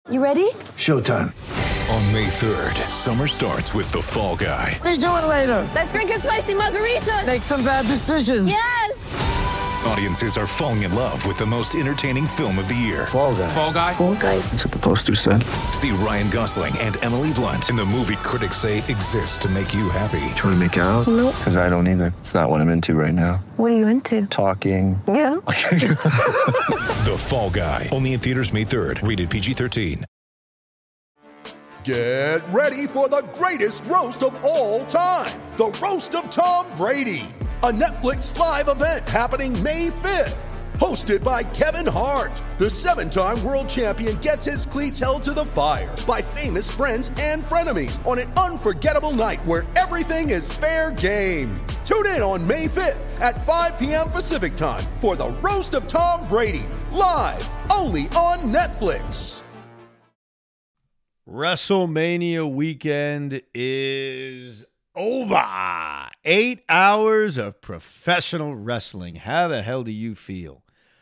You ready? Showtime. On May 3rd, summer starts with The Fall Guy. Let's do it later. Let's drink a spicy margarita. Make some bad decisions. Yes! Audiences are falling in love with the most entertaining film of the year. Fall Guy. Fall Guy? Fall guy. That's what the poster said. See Ryan Gosling and Emily Blunt in the movie critics say exists to make you happy. Trying to make it out? Nope. Because I don't either. It's not what I'm into right now. What are you into? Talking. Yeah. The Fall Guy. Only in theaters May 3rd. Rated PG-13. Get ready for the greatest roast of all time. The Roast of Tom Brady. A Netflix live event happening May 5th. Hosted by Kevin Hart. The 7-time world champion gets his cleats held to the fire by famous friends and frenemies on an unforgettable night where everything is fair game. Tune in on May 5th at 5 p.m. Pacific time for the Roast of Tom Brady. Live only on Netflix. WrestleMania weekend is over. 8 hours of professional wrestling. How the hell do you feel?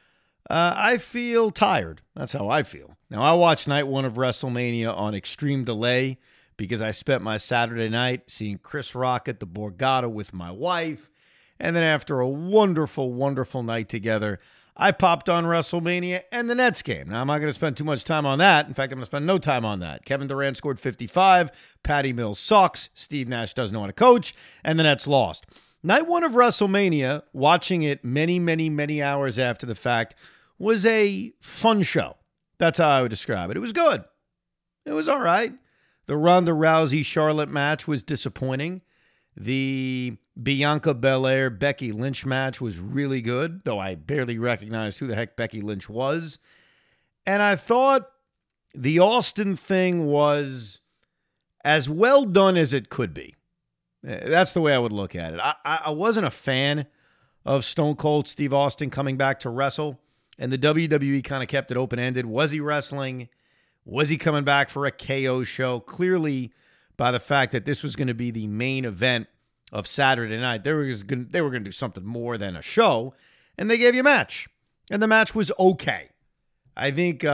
I feel tired. That's how I feel. Now, I watched night one of WrestleMania on extreme delay because I spent my Saturday night seeing Chris Rock at the Borgata with my wife. And then after a wonderful, wonderful night together, I popped on WrestleMania and the Nets game. Now, I'm not going to spend too much time on that. In fact, I'm going to spend no time on that. Kevin Durant scored 55. Patty Mills sucks. Steve Nash doesn't know how to coach. And the Nets lost. Night one of WrestleMania, watching it many, many, many hours after the fact, was a fun show. That's how I would describe it. It was good. It was all right. The Ronda Rousey-Charlotte match was disappointing. The Bianca Belair Becky Lynch match was really good, though I barely recognized who the heck Becky Lynch was. And I thought the Austin thing was as well done as it could be. That's the way I would look at it. I wasn't a fan of Stone Cold Steve Austin coming back to wrestle, and the WWE kind of kept it open-ended. Was he wrestling? Was he coming back for a KO show? Clearly, by the fact that this was going to be the main event of Saturday night, they were going to do something more than a show, and they gave you a match. And the match was okay. I think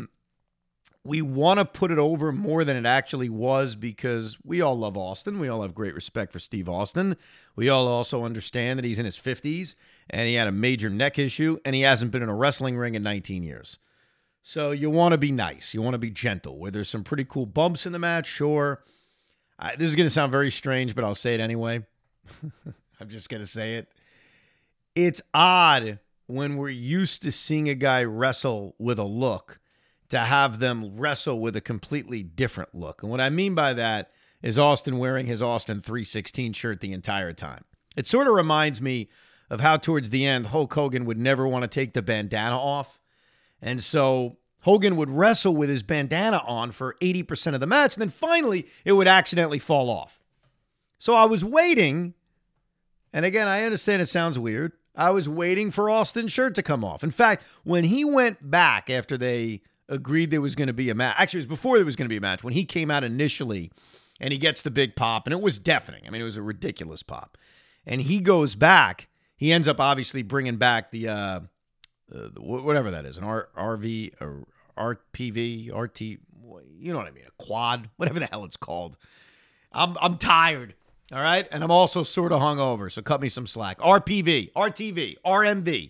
we want to put it over more than it actually was because we all love Austin. We all have great respect for Steve Austin. We all also understand that he's in his 50s, and he had a major neck issue, and he hasn't been in a wrestling ring in 19 years. So you want to be nice. You want to be gentle. Where there's some pretty cool bumps in the match, sure. This is going to sound very strange, but I'll say it anyway. I'm just going to say it. It's odd when we're used to seeing a guy wrestle with a look to have them wrestle with a completely different look. And what I mean by that is Austin wearing his Austin 316 shirt the entire time. It sort of reminds me of how towards the end Hulk Hogan would never want to take the bandana off. And so Hogan would wrestle with his bandana on for 80% of the match, and then finally it would accidentally fall off. So I was waiting, and again, I understand it sounds weird. I was waiting for Austin's shirt to come off. In fact, when he went back after they agreed there was going to be a match, actually it was before there was going to be a match, when he came out initially and he gets the big pop, and it was deafening. I mean, it was a ridiculous pop. And he goes back. He ends up obviously bringing back the whatever that is, an RV or RPV, RT, you know what I mean, a quad, whatever the hell it's called. I'm tired, all right? And I'm also sort of hungover, so cut me some slack. RPV, RTV, RMV,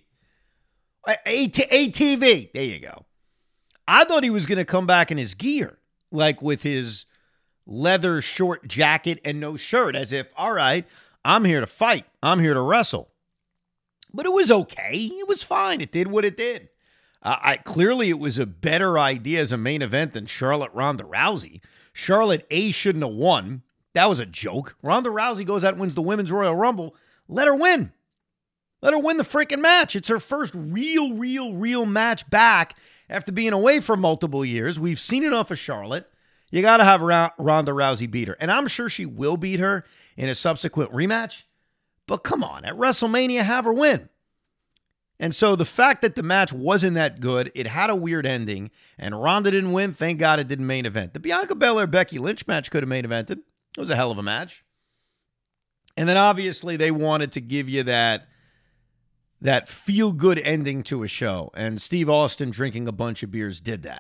ATV, there you go. I thought he was going to come back in his gear, like with his leather short jacket and no shirt, as if, all right, I'm here to fight. I'm here to wrestle. But it was okay. It was fine. It did what it did. Clearly, it was a better idea as a main event than Charlotte Ronda Rousey. Charlotte, shouldn't have won. That was a joke. Ronda Rousey goes out and wins the Women's Royal Rumble. Let her win. Let her win the freaking match. It's her first real match back after being away for multiple years. We've seen enough of Charlotte. You got to have Ronda Rousey beat her. And I'm sure she will beat her in a subsequent rematch. But come on, at WrestleMania, have her win. And so the fact that the match wasn't that good, it had a weird ending, and Ronda didn't win, thank God it didn't main event. The Bianca Belair-Becky Lynch match could have main evented. It was a hell of a match. And then obviously they wanted to give you that feel-good ending to a show, and Steve Austin drinking a bunch of beers did that.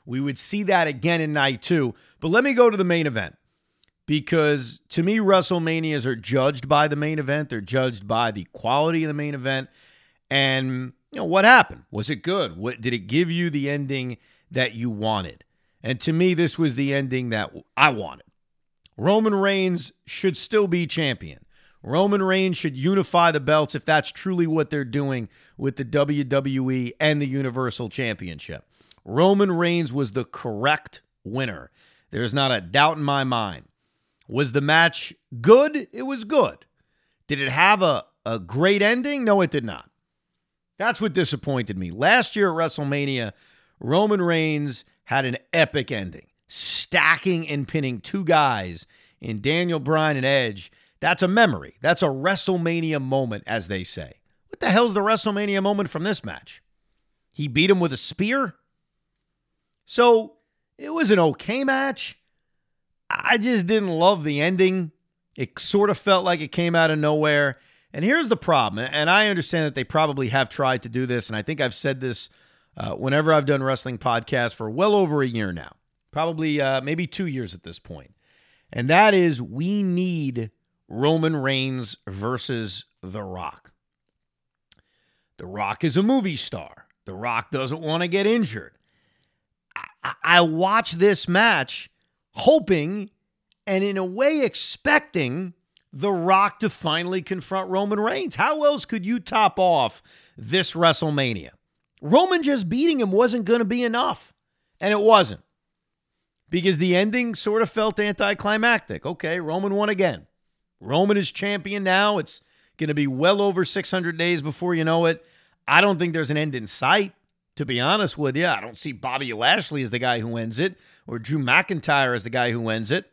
We would see that again in night 2. But let me go to the main event, because to me, WrestleManias are judged by the main event. They're judged by the quality of the main event. And what happened? Was it good? Did it give you the ending that you wanted? And to me, this was the ending that I wanted. Roman Reigns should still be champion. Roman Reigns should unify the belts if that's truly what they're doing with the WWE and the Universal Championship. Roman Reigns was the correct winner. There's not a doubt in my mind. Was the match good? It was good. Did it have a great ending? No, it did not. That's what disappointed me. Last year at WrestleMania, Roman Reigns had an epic ending, stacking and pinning 2 guys in Daniel Bryan and Edge. That's a memory. That's a WrestleMania moment, as they say. What the hell's the WrestleMania moment from this match? He beat him with a spear? So it was an okay match. I just didn't love the ending. It sort of felt like it came out of nowhere. And here's the problem, and I understand that they probably have tried to do this, and I think I've said this whenever I've done wrestling podcasts for well over a year now, probably maybe 2 years at this point. And that is, we need Roman Reigns versus The Rock. The Rock is a movie star. The Rock doesn't want to get injured. I watched this match hoping and in a way expecting The Rock to finally confront Roman Reigns. How else could you top off this WrestleMania? Roman just beating him wasn't going to be enough. And it wasn't. Because the ending sort of felt anticlimactic. Okay, Roman won again. Roman is champion now. It's going to be well over 600 days before you know it. I don't think there's an end in sight, to be honest with you. I don't see Bobby Lashley as the guy who ends it, or Drew McIntyre as the guy who ends it.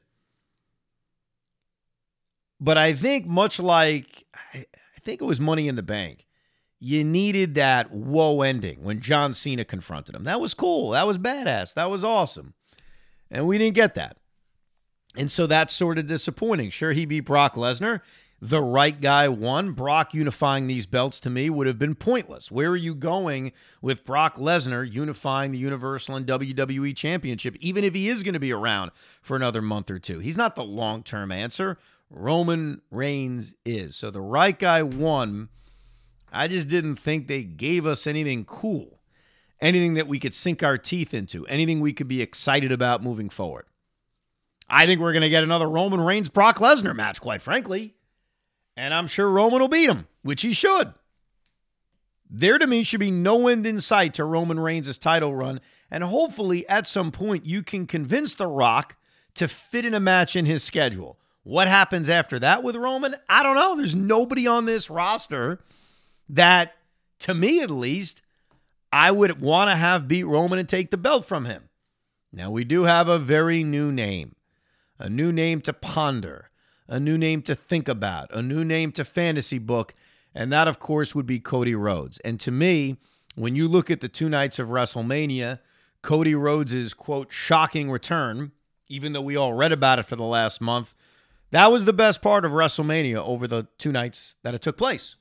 But I think much like, I think it was Money in the Bank, you needed that whoa ending when John Cena confronted him. That was cool. That was badass. That was awesome. And we didn't get that. And so that's sort of disappointing. Sure, he beat Brock Lesnar. The right guy won. Brock unifying these belts to me would have been pointless. Where are you going with Brock Lesnar unifying the Universal and WWE Championship, even if he is going to be around for another month or two? He's not the long-term answer. Roman Reigns is. So the right guy won. I just didn't think they gave us anything cool, anything that we could sink our teeth into, anything we could be excited about moving forward. I think we're going to get another Roman Reigns-Brock Lesnar match, quite frankly. And I'm sure Roman will beat him, which he should. There, to me, should be no end in sight to Roman Reigns' title run. And hopefully, at some point, you can convince The Rock to fit in a match in his schedule. What happens after that with Roman? I don't know. There's nobody on this roster that, to me at least, I would want to have beat Roman and take the belt from him. Now, we do have a very new name. A new name to ponder. A new name to think about, a new name to fantasy book, and that, of course, would be Cody Rhodes. And to me, when you look at the 2 nights of WrestleMania, Cody Rhodes', quote, shocking return, even though we all read about it for the last month, that was the best part of WrestleMania over the 2 nights that it took place.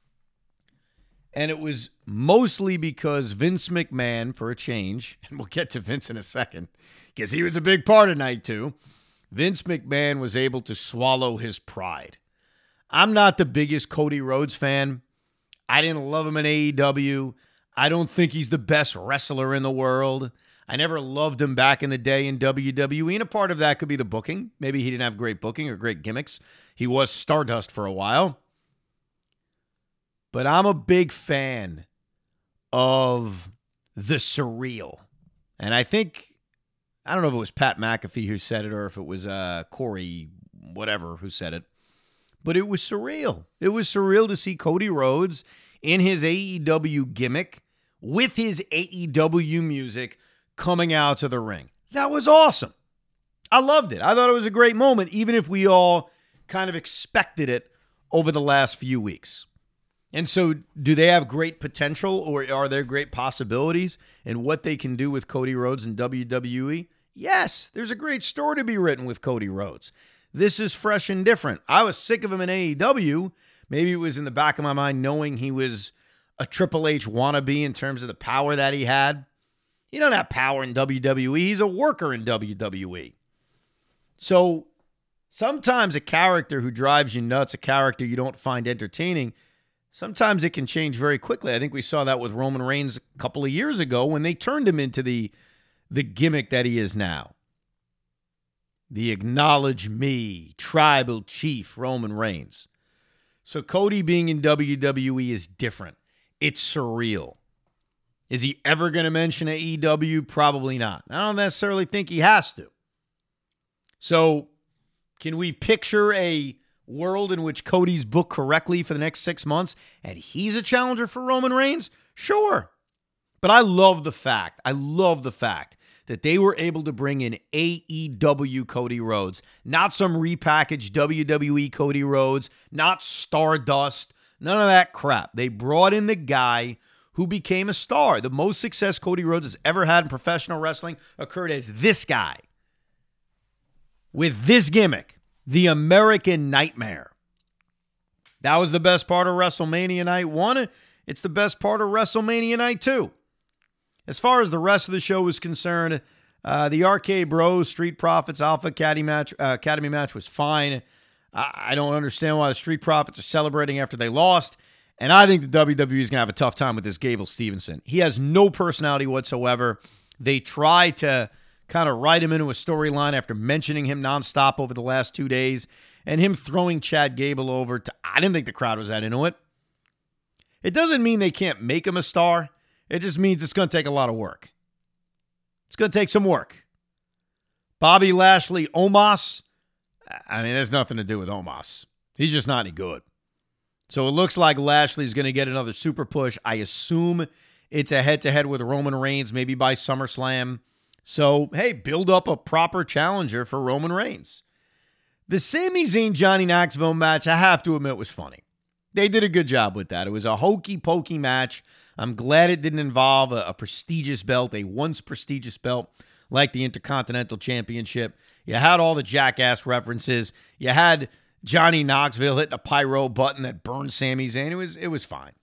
And it was mostly because Vince McMahon, for a change, and we'll get to Vince in a second, because he was a big part of night 2, Vince McMahon was able to swallow his pride. I'm not the biggest Cody Rhodes fan. I didn't love him in AEW. I don't think he's the best wrestler in the world. I never loved him back in the day in WWE, and a part of that could be the booking. Maybe he didn't have great booking or great gimmicks. He was Stardust for a while. But I'm a big fan of the surreal. And I don't know if it was Pat McAfee who said it or if it was Corey whatever who said it, but it was surreal. It was surreal to see Cody Rhodes in his AEW gimmick with his AEW music coming out to the ring. That was awesome. I loved it. I thought it was a great moment, even if we all kind of expected it over the last few weeks. And so do they have great potential, or are there great possibilities in what they can do with Cody Rhodes in WWE? Yes, there's a great story to be written with Cody Rhodes. This is fresh and different. I was sick of him in AEW. Maybe it was in the back of my mind knowing he was a Triple H wannabe in terms of the power that he had. He doesn't have power in WWE. He's a worker in WWE. So sometimes a character who drives you nuts, a character you don't find entertaining, sometimes it can change very quickly. I think we saw that with Roman Reigns a couple of years ago when they turned him into the gimmick that he is now. The acknowledge me, tribal chief Roman Reigns. So Cody being in WWE is different. It's surreal. Is he ever going to mention AEW? Probably not. I don't necessarily think he has to. So can we picture a world in which Cody's booked correctly for the next 6 months and he's a challenger for Roman Reigns? Sure. But I love the fact that they were able to bring in AEW Cody Rhodes, not some repackaged WWE Cody Rhodes, not Stardust, none of that crap. They brought in the guy who became a star. The most success Cody Rhodes has ever had in professional wrestling occurred as this guy with this gimmick, the American Nightmare. That was the best part of WrestleMania Night 1. It's the best part of WrestleMania Night 2. As far as the rest of the show was concerned, the RK Bros, Street Profits, Alpha Academy match was fine. I don't understand why the Street Profits are celebrating after they lost. And I think the WWE is going to have a tough time with this Gable Stevenson. He has no personality whatsoever. They try to kind of write him into a storyline after mentioning him nonstop over the last 2 days. And him throwing Chad Gable over I didn't think the crowd was that into it. It doesn't mean they can't make him a star. It just means it's going to take a lot of work. It's going to take some work. Bobby Lashley, Omos. I mean, there's nothing to do with Omos. He's just not any good. So it looks like Lashley's going to get another super push. I assume it's a head-to-head with Roman Reigns, maybe by SummerSlam. So, hey, build up a proper challenger for Roman Reigns. The Sami Zayn Johnny Knoxville match, I have to admit, was funny. They did a good job with that. It was a hokey-pokey match. I'm glad it didn't involve a prestigious belt, a once prestigious belt like the Intercontinental Championship. You had all the jackass references. You had Johnny Knoxville hitting a pyro button that burned Sami Zayn. It was fine.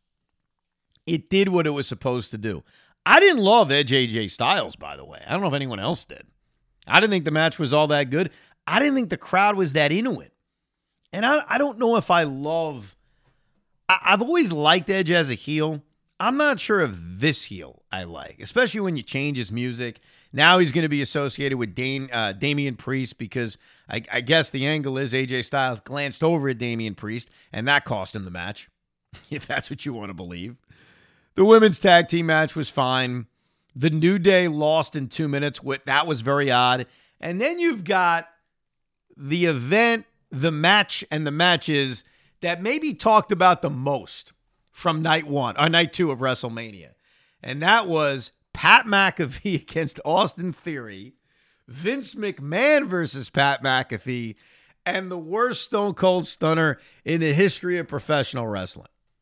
It did what it was supposed to do. I didn't love Edge AJ Styles, by the way. I don't know if anyone else did. I didn't think the match was all that good. I didn't think the crowd was that into it. And I don't know if I love... I've always liked Edge as a heel. I'm not sure if this heel I like, especially when you change his music. Now he's going to be associated with Damian Priest because I guess the angle is AJ Styles glanced over at Damian Priest, and that cost him the match, if that's what you want to believe. The women's tag team match was fine. The New Day lost in 2 minutes. That was very odd. And then you've got the event, the match, and the matches that maybe talked about the most from night 2 of WrestleMania. And that was Pat McAfee against Austin Theory, Vince McMahon versus Pat McAfee, and the worst Stone Cold Stunner in the history of professional wrestling.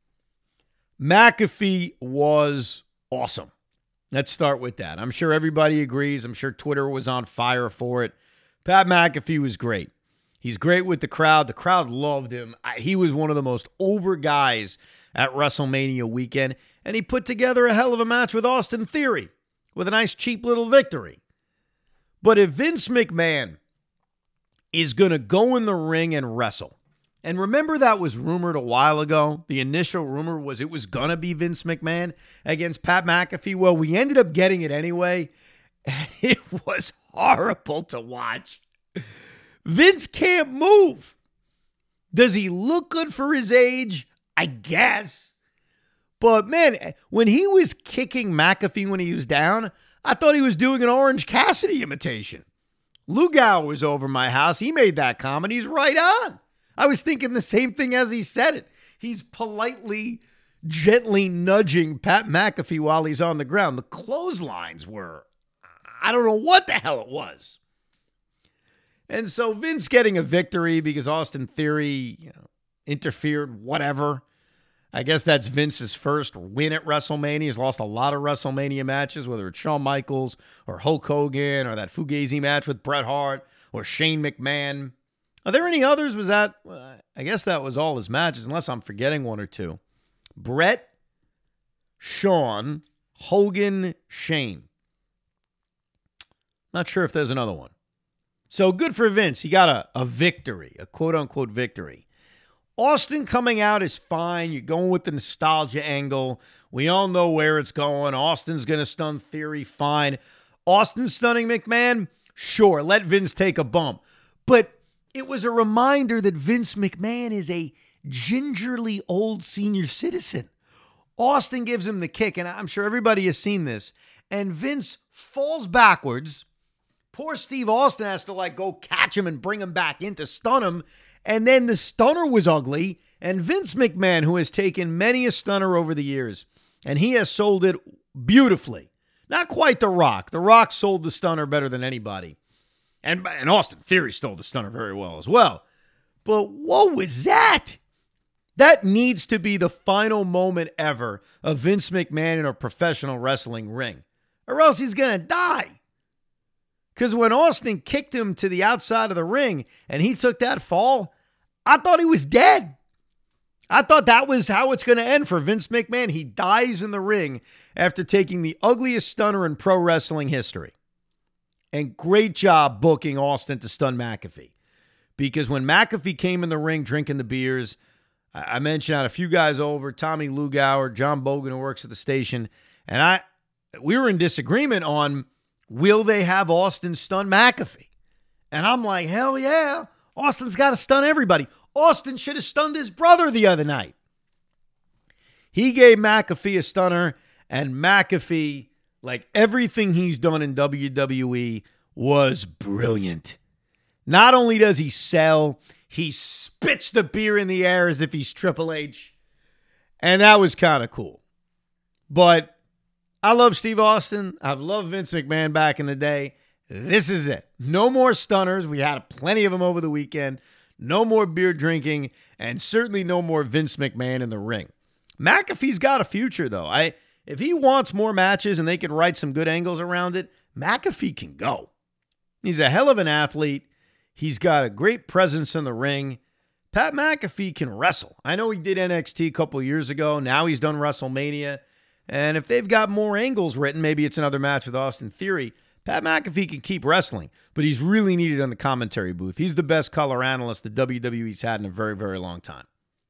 McAfee was awesome. Let's start with that. I'm sure everybody agrees. I'm sure Twitter was on fire for it. Pat McAfee was great. He's great with the crowd. The crowd loved him. He was one of the most over guys at WrestleMania weekend, and he put together a hell of a match with Austin Theory with a nice cheap little victory. But if Vince McMahon is going to go in the ring and wrestle, and remember that was rumored a while ago, the initial rumor was it was going to be Vince McMahon against Pat McAfee. Well, we ended up getting it anyway, and it was horrible to watch. Vince can't move. Does he look good for his age? I guess. But man, when he was kicking McAfee when he was down, I thought he was doing an Orange Cassidy imitation. Lugow was over my house. He made that comment. He's right on. I was thinking the same thing as he said it. He's politely, gently nudging Pat McAfee while he's on the ground. The clotheslines were, I don't know what the hell it was. And so Vince getting a victory because Austin Theory, interfered, whatever. I guess that's Vince's first win at WrestleMania. He's lost a lot of WrestleMania matches, whether it's Shawn Michaels or Hulk Hogan or that Fugazi match with Bret Hart or Shane McMahon. Are there any others? I guess that was all his matches, unless I'm forgetting one or two. Bret, Shawn, Hogan, Shane. Not sure if there's another one. So good for Vince. He got a victory, a quote-unquote victory. Austin coming out is fine. You're going with the nostalgia angle. We all know where it's going. Austin's going to stun Theory, fine. Austin stunning McMahon, sure, let Vince take a bump. But it was a reminder that Vince McMahon is a gingerly old senior citizen. Austin gives him the kick, and I'm sure everybody has seen this, and Vince falls backwards. Poor Steve Austin has to go catch him and bring him back in to stun him. And then the stunner was ugly. And Vince McMahon, who has taken many a stunner over the years, and he has sold it beautifully. Not quite The Rock. The Rock sold the stunner better than anybody. And Austin Theory stole the stunner very well as well. But what was that? That needs to be the final moment ever of Vince McMahon in a professional wrestling ring. Or else he's going to die. Because when Austin kicked him to the outside of the ring and he took that fall, I thought he was dead. I thought that was how it's going to end for Vince McMahon. He dies in the ring after taking the ugliest stunner in pro wrestling history. And great job booking Austin to stun McAfee. Because when McAfee came in the ring drinking the beers, I mentioned I had a few guys over, Tommy Lugauer, John Bogan, who works at the station, and we were in disagreement on, will they have Austin stun McAfee? And I'm like, hell yeah. Austin's got to stun everybody. Austin should have stunned his brother the other night. He gave McAfee a stunner, and McAfee, like everything he's done in WWE, was brilliant. Not only does he sell, he spits the beer in the air as if he's Triple H. And that was kind of cool. But I love Steve Austin. I've loved Vince McMahon back in the day. This is it. No more stunners. We had plenty of them over the weekend. No more beer drinking. And certainly no more Vince McMahon in the ring. McAfee's got a future, though. If he wants more matches and they could write some good angles around it, McAfee can go. He's a hell of an athlete. He's got a great presence in the ring. Pat McAfee can wrestle. I know he did NXT a couple years ago. Now he's done WrestleMania. And if they've got more angles written, maybe it's another match with Austin Theory, Pat McAfee can keep wrestling. But he's really needed on the commentary booth. He's the best color analyst the WWE's had in a very, very long time.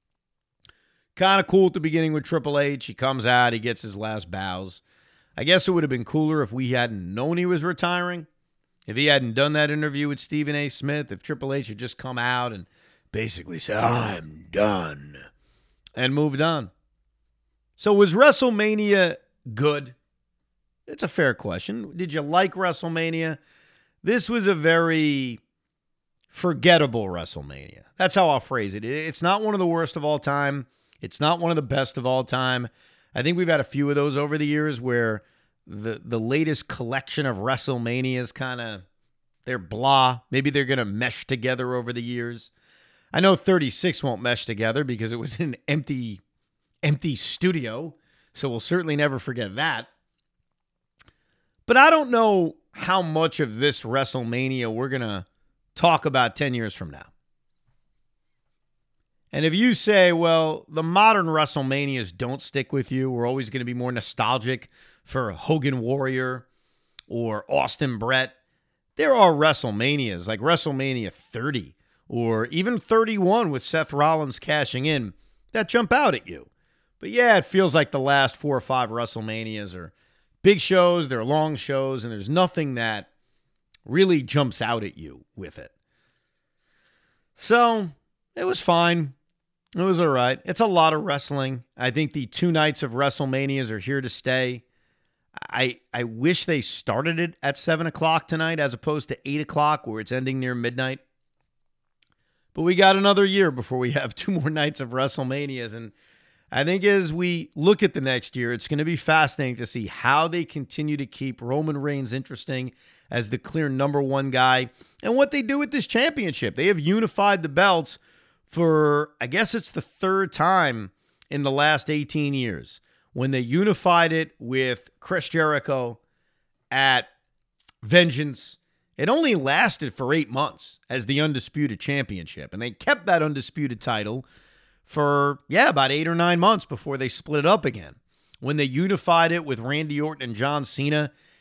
Kind of cool at the beginning with Triple H. He comes out, he gets his last bows. I guess it would have been cooler if we hadn't known he was retiring. If he hadn't done that interview with Stephen A. Smith, if Triple H had just come out and basically said, I'm done, and moved on. So was WrestleMania good? It's a fair question. Did you like WrestleMania? This was a very forgettable WrestleMania. That's how I'll phrase it. It's not one of the worst of all time. It's not one of the best of all time. I think we've had a few of those over the years where the latest collection of WrestleManias kind of, they're blah. Maybe they're going to mesh together over the years. I know 36 won't mesh together because it was an empty studio, so we'll certainly never forget that. But I don't know how much of this WrestleMania we're going to talk about 10 years from now. And if you say, well, the modern WrestleManias don't stick with you, we're always going to be more nostalgic for Hogan Warrior or Austin Brett, there are WrestleManias like WrestleMania 30 or even 31 with Seth Rollins cashing in that jump out at you. But yeah, it feels like the last 4 or 5 WrestleManias are big shows, they're long shows, and there's nothing that really jumps out at you with it. So it was fine. It was all right. It's a lot of wrestling. I think the 2 nights of WrestleManias are here to stay. I wish they started it at 7 o'clock tonight as opposed to 8 o'clock where it's ending near midnight. But we got another year before we have 2 more nights of WrestleManias. And I think as we look at the next year, it's going to be fascinating to see how they continue to keep Roman Reigns interesting as the clear number 1 guy and what they do with this championship. They have unified the belts for, I guess it's the 3rd time in the last 18 years. When they unified it with Chris Jericho at Vengeance, it only lasted for 8 months as the Undisputed Championship. And they kept that Undisputed title for, about 8 or 9 months before they split it up again. When they unified it with Randy Orton and John Cena,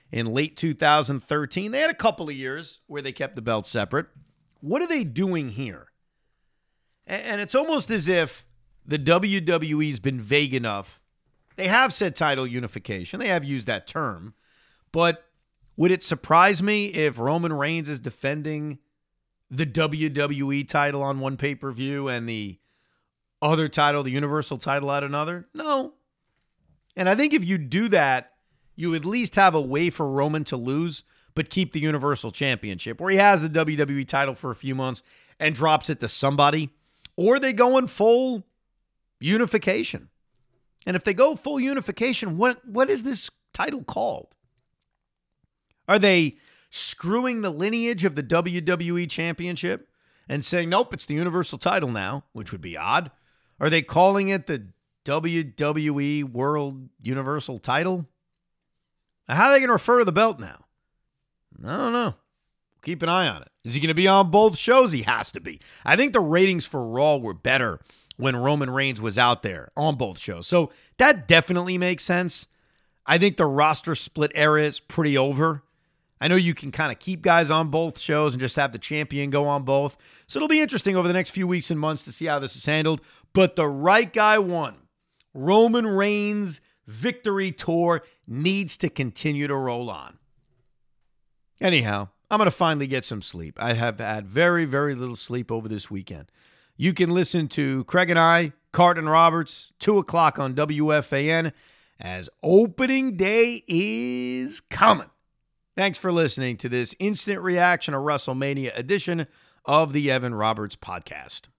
in late 2013. They had a couple of years where they kept the belts separate. What are they doing here? And it's almost as if the WWE's been vague enough. They have said title unification. They have used that term. But would it surprise me if Roman Reigns is defending the WWE title on one pay-per-view and the other title, the Universal title, at another? No. And I think if you do that, you at least have a way for Roman to lose, but keep the Universal Championship, where he has the WWE title for a few months and drops it to somebody. Or they go in full unification. And if they go full unification, what is this title called? Are they screwing the lineage of the WWE Championship and saying, nope, it's the Universal title now, which would be odd? Are they calling it the WWE World Universal title? How are they going to refer to the belt now? I don't know. Keep an eye on it. Is he going to be on both shows? He has to be. I think the ratings for Raw were better when Roman Reigns was out there on both shows. So that definitely makes sense. I think the roster split era is pretty over. I know you can kind of keep guys on both shows and just have the champion go on both. So it'll be interesting over the next few weeks and months to see how this is handled. But the right guy won. Roman Reigns' victory tour needs to continue to roll on. Anyhow, I'm going to finally get some sleep. I have had very, very little sleep over this weekend. You can listen to Craig and I, Carton Roberts, 2 o'clock on WFAN, as opening day is coming. Thanks for listening to this instant reaction to WrestleMania edition of the Evan Roberts Podcast.